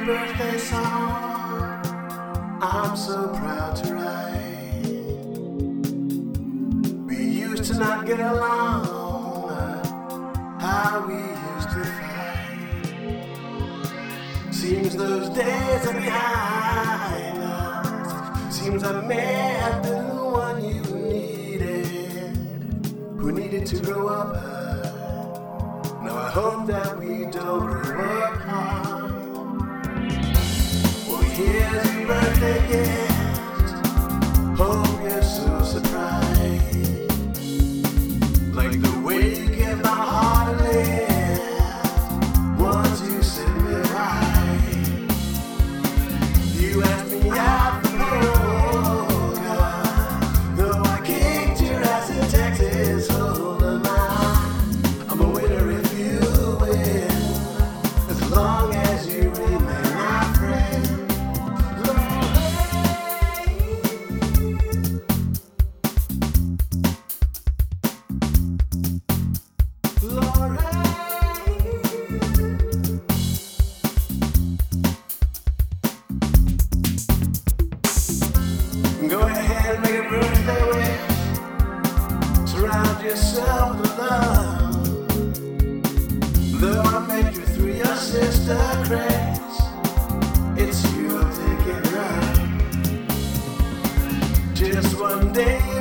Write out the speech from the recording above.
birthday song I'm so proud to write. We used to not get along, how we used to fight. Seems those days are behind us. Seems I may have been the one you needed, who needed to grow up. Now I hope that we don't grow up hard. Well, here's your birthday gift. Hope you're so surprised. Like the way you give my heart a lift once you set me right. You asked me out for poker, though I kicked your ass in Texas Hold'em. I'm a winner if you win, as long as you remain my friend. Go ahead, make a birthday wish. Surround yourself with love. Though I met you through your sister Grace, it's you I'm thinking of. Just one day